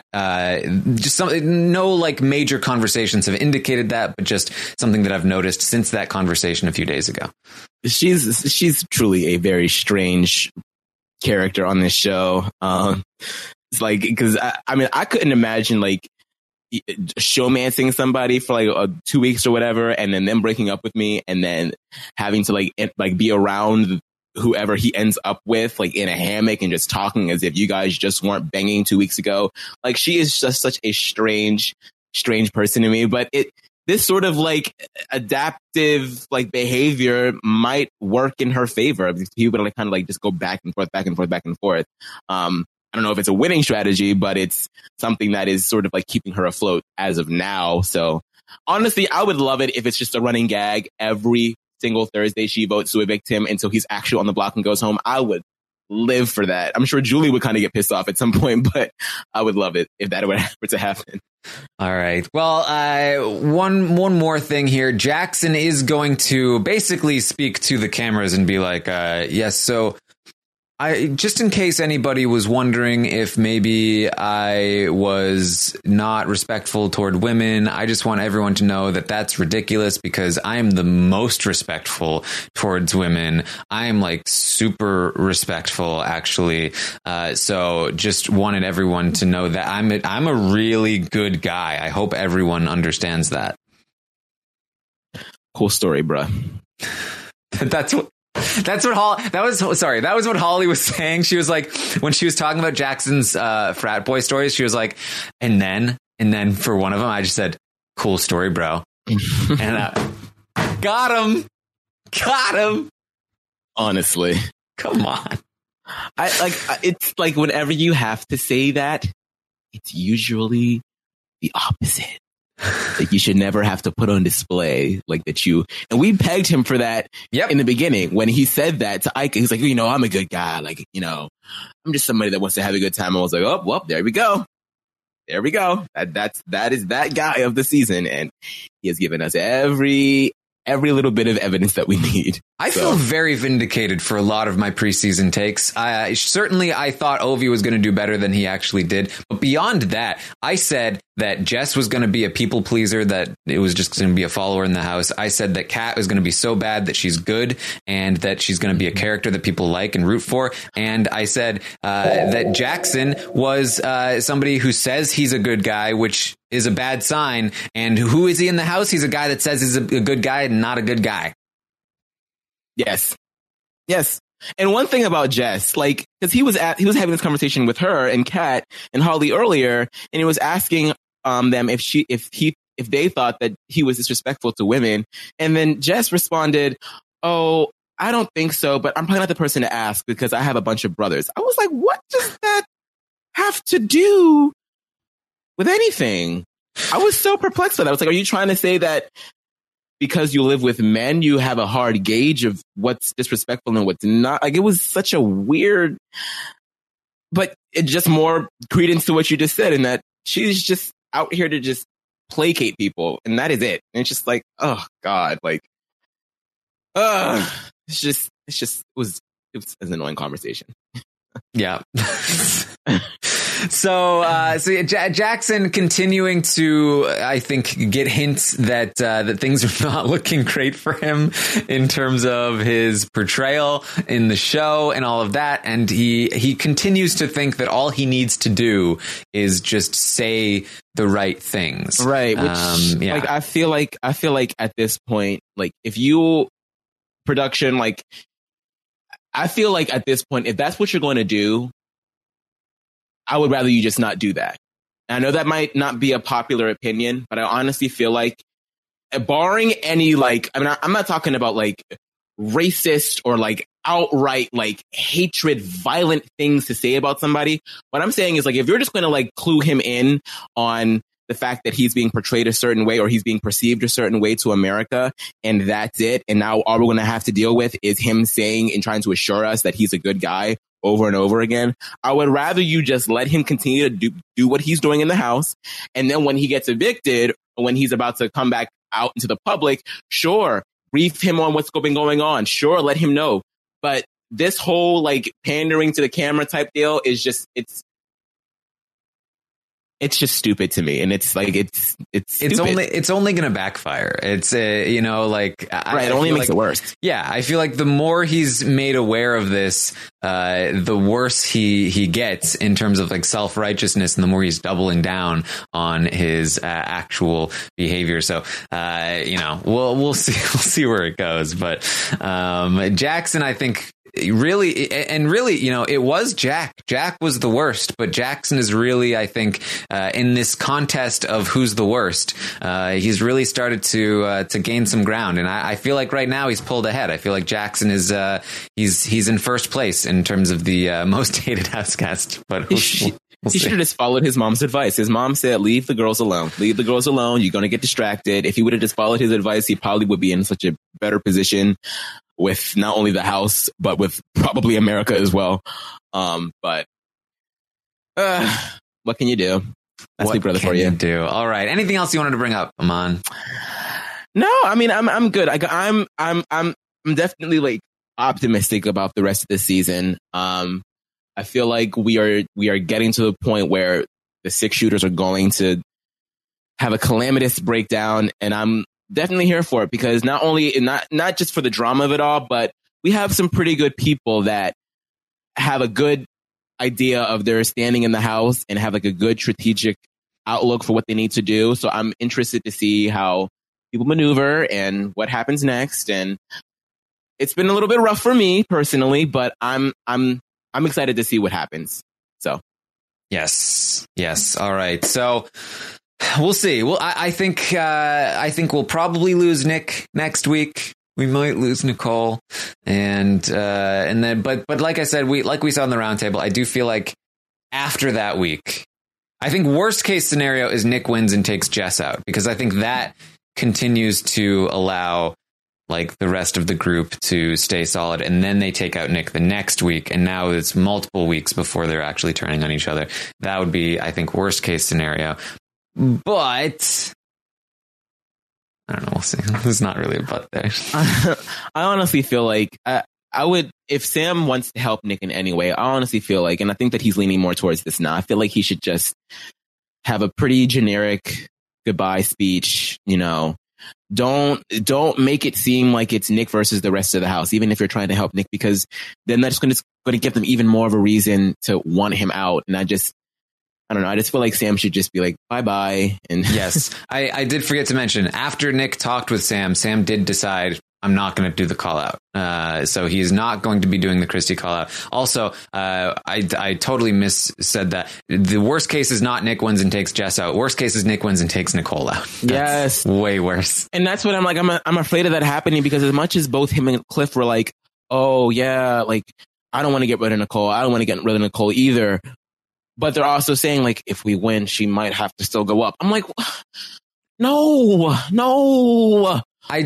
Speaker 2: no like major conversations have indicated that, but just something that I've noticed since that conversation a few days ago.
Speaker 3: She's truly a very strange character on this show. It's like, because I mean, I couldn't imagine like showmancing somebody for like 2 weeks or whatever, and then them breaking up with me, and then having to like be around whoever he ends up with, like in a hammock and just talking as if you guys just weren't banging 2 weeks ago. Like, she is just such a strange person to me. But this sort of like adaptive like behavior might work in her favor. He would like kind of like just go back and forth. I don't know if it's a winning strategy, but it's something that is sort of like keeping her afloat as of now. So honestly, I would love it if it's just a running gag every single Thursday she votes to evict him until he's actually on the block and goes home. I would live for that. I'm sure Julie would kind of get pissed off at some point, but I would love it if that were to happen.
Speaker 2: All right. Well, one more thing here. Jackson is going to basically speak to the cameras and be like, yes, so just in case anybody was wondering if maybe I was not respectful toward women, I just want everyone to know that that's ridiculous because I am the most respectful towards women. I am like super respectful, actually. So just wanted everyone to know that I'm a really good guy. I hope everyone understands that.
Speaker 3: Cool story, bruh.
Speaker 2: That was what Holly was saying. She was like, when she was talking about Jackson's frat boy stories, she was like, and then for one of them, I just said, cool story, bro. And got him. Honestly, come on.
Speaker 3: It's like whenever you have to say that, it's usually the opposite. Like you should never have to put on display like that and we pegged him for that in the beginning when he said that to Ike. He's like, I'm a good guy. Like, I'm just somebody that wants to have a good time. I was like, oh, well, there we go. That is that guy of the season. And he has given us every little bit of evidence that we need.
Speaker 2: I feel very vindicated for a lot of my preseason takes. Certainly, I thought Ovi was going to do better than he actually did. But beyond that, I said that Jess was going to be a people pleaser, that it was just going to be a follower in the house. I said that Kat was going to be so bad that she's good and that she's going to be a character that people like and root for. And I said that Jackson was somebody who says he's a good guy, which is a bad sign. And who is he in the house? He's a guy that says he's a good guy and not a good guy.
Speaker 3: Yes. And one thing about Jess, like, because he was having this conversation with her and Kat and Holly earlier, and he was asking them if they thought that he was disrespectful to women, and then Jess responded, "Oh, I don't think so, but I'm probably not the person to ask because I have a bunch of brothers." I was like, "What does that have to do with anything?" I was so perplexed by that. I was like, "Are you trying to say that?" Because you live with men, you have a hard gauge of what's disrespectful and what's not. Like, it was such a weird, but it just more credence to what you just said, in that she's just out here to just placate people, and that is it. And it's just like, oh God, like, it was an annoying conversation.
Speaker 2: Yeah. So Jackson continuing to, I think, get hints that things are not looking great for him in terms of his portrayal in the show and all of that. And he continues to think that all he needs to do is just say the right things.
Speaker 3: Right. Which, like, I feel like at this point, like, if you production, like, I feel like at this point, if that's what you're going to do, I would rather you just not do that. And I know that might not be a popular opinion, but I honestly feel like, barring any, like, I mean, I'm not talking about like racist or like outright like hatred, violent things to say about somebody. What I'm saying is, like, if you're just going to like clue him in on the fact that he's being portrayed a certain way or he's being perceived a certain way to America, and that's it, and now all we're going to have to deal with is him saying and trying to assure us that he's a good guy over and over again, I would rather you just let him continue to do what he's doing in the house. And then when he gets evicted, when he's about to come back out into the public, sure, brief him on what's been going on. Sure, let him know. But this whole like pandering to the camera type deal is just, it's just stupid to me. And it's like, it's
Speaker 2: only going to backfire. It's right.
Speaker 3: It only makes it worse.
Speaker 2: Yeah. I feel like the more he's made aware of this, the worse he gets in terms of like self-righteousness, and the more he's doubling down on his actual behavior. So, we'll see where it goes. But, Jackson, I think, really, it was Jack. Jack was the worst, but Jackson is really, I think, in this contest of who's the worst, he's really started to gain some ground. And I feel like right now he's pulled ahead. I feel like Jackson is, he's in first place in terms of the most hated Housecast. But
Speaker 3: he should have just followed his mom's advice. His mom said, leave the girls alone. Leave the girls alone. You're going to get distracted. If he would have just followed his advice, he probably would be in such a better position with not only the house, but with probably America as well. But what can you do? That's Big Brother for you.
Speaker 2: Do all right. Anything else you wanted to bring up, Aman?
Speaker 3: No, I mean I'm good. I'm definitely like optimistic about the rest of the season. I feel like we are getting to the point where the 6 shooters are going to have a calamitous breakdown, and I'm definitely here for it because not just for the drama of it all, but we have some pretty good people that have a good idea of their standing in the house and have like a good strategic outlook for what they need to do. So I'm interested to see how people maneuver and what happens next. And it's been a little bit rough for me personally, but I'm excited to see what happens. So
Speaker 2: yes. All right. So we'll see. Well, I think we'll probably lose Nick next week. We might lose Nicole, and then, but like I said, we saw in the roundtable, I do feel like after that week, I think worst case scenario is Nick wins and takes Jess out, because I think that continues to allow like the rest of the group to stay solid, and then they take out Nick the next week, and now it's multiple weeks before they're actually turning on each other. That would be, I think, worst case scenario. But I don't know. We'll see. There's not really a but there.
Speaker 3: I honestly feel like I would, if Sam wants to help Nick in any way, I honestly feel like, and I think that he's leaning more towards this now, I feel like he should just have a pretty generic goodbye speech. You know, don't make it seem like it's Nick versus the rest of the house, even if you're trying to help Nick, because then that's going to give them even more of a reason to want him out. And I don't know. I just feel like Sam should just be like, bye-bye. And
Speaker 2: yes, I did forget to mention, after Nick talked with Sam did decide, I'm not going to do the call out. So he's not going to be doing the Christie call out. Also, I totally said that. The worst case is not Nick wins and takes Jess out. Worst case is Nick wins and takes Nicole out. That's
Speaker 3: yes.
Speaker 2: Way worse.
Speaker 3: And that's what I'm like. I'm afraid of that happening, because as much as both him and Cliff were like, oh yeah, like I don't want to get rid of Nicole. I don't want to get rid of Nicole either. But they're also saying, like, if we win, she might have to still go up. I'm like, no.
Speaker 2: I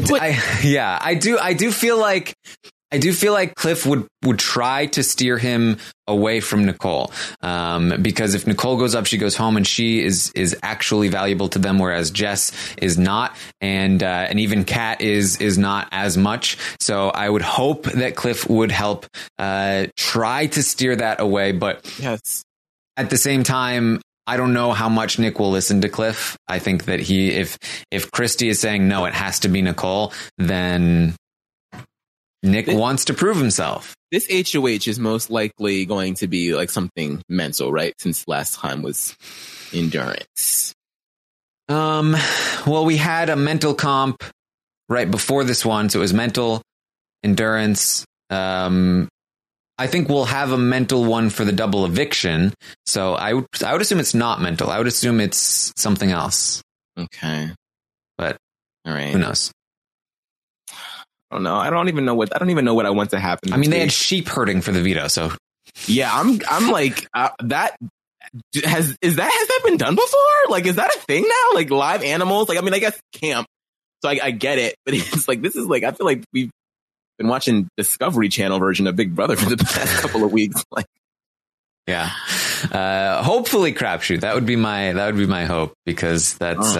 Speaker 2: do feel like Cliff would try to steer him away from Nicole, because if Nicole goes up, she goes home, and she is actually valuable to them, whereas Jess is not, and even Kat is not as much. So I would hope that Cliff would help try to steer that away, but
Speaker 3: yes.
Speaker 2: At the same time, I don't know how much Nick will listen to Cliff. I think that if Christie is saying, no, it has to be Nicole, then Nick wants to prove himself.
Speaker 3: This HOH is most likely going to be like something mental, right? Since last time was endurance.
Speaker 2: Well, we had a mental comp right before this one. So it was mental, endurance. I think we'll have a mental one for the double eviction. So I would assume it's not mental. I would assume it's something else.
Speaker 3: Okay.
Speaker 2: But
Speaker 3: all right.
Speaker 2: Who knows?
Speaker 3: I don't know. I don't even know what I want to happen.
Speaker 2: I mean, they had sheep herding for the veto, so
Speaker 3: yeah, I'm like that. Has that been done before? Like, is that a thing now? Like live animals? Like, I mean, I guess camp. So I get it, but it's like, this is like, I feel like we've been watching Discovery Channel version of Big Brother for the past couple of weeks. Like,
Speaker 2: yeah. Hopefully crapshoot. That would be my hope, because that's,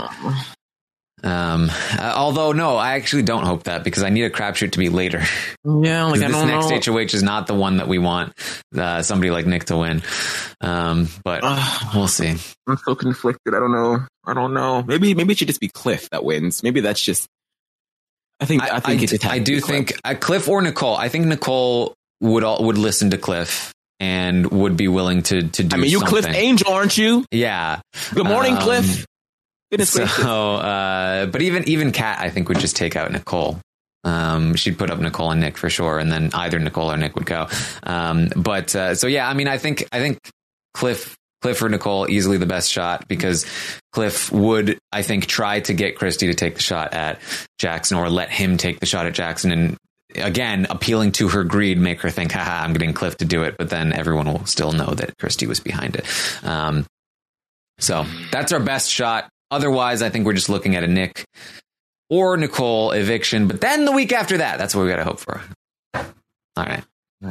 Speaker 2: although no, I actually don't hope that, because I need a crapshoot to be later.
Speaker 3: Yeah. Like,
Speaker 2: this next HOH is not the one that we want, somebody like Nick to win. But we'll see.
Speaker 3: I'm so conflicted. I don't know. Maybe it should just be Cliff that wins. Maybe that's just, I do
Speaker 2: think Cliff or Nicole. I think Nicole would listen to Cliff and would be willing to do. I mean,
Speaker 3: you
Speaker 2: something.
Speaker 3: Cliff Angel, aren't you?
Speaker 2: Yeah.
Speaker 3: Good morning, Cliff. Goodness gracious.
Speaker 2: But even Kat, I think, would just take out Nicole. She'd put up Nicole and Nick for sure, and then either Nicole or Nick would go. So yeah, I mean, I think Cliff or Nicole, easily the best shot, because Cliff would, I think, try to get Christy to take the shot at Jackson, or let him take the shot at Jackson, and again, appealing to her greed, make her think, haha, I'm getting Cliff to do it, but then everyone will still know that Christy was behind it. So that's our best shot. Otherwise, I think we're just looking at a Nick or Nicole eviction, but then the week after that, that's what we got to hope for. All right.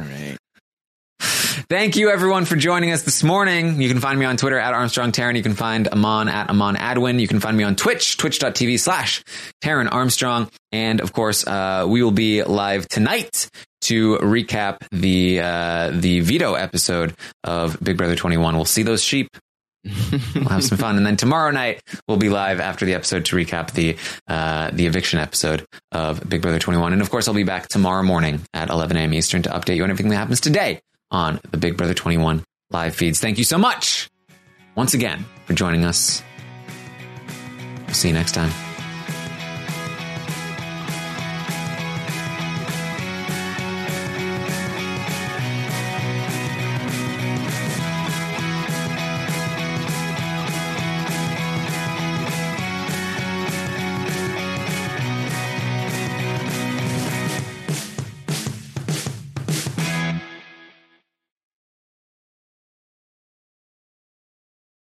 Speaker 2: Thank you, everyone, for joining us this morning. You can find me on Twitter at Armstrong Taran. You can find Amon at Amon Adwin. You can find me on Twitch, twitch.tv/Taran Armstrong. And of course, we will be live tonight to recap the veto episode of Big Brother 21. We'll see those sheep. We'll have some fun. And then tomorrow night, we'll be live after the episode to recap the eviction episode of Big Brother 21. And of course, I'll be back tomorrow morning at 11 a.m. Eastern to update you on everything that happens today on the Big Brother 21 live feeds. Thank you so much once again for joining us. We'll see you next time.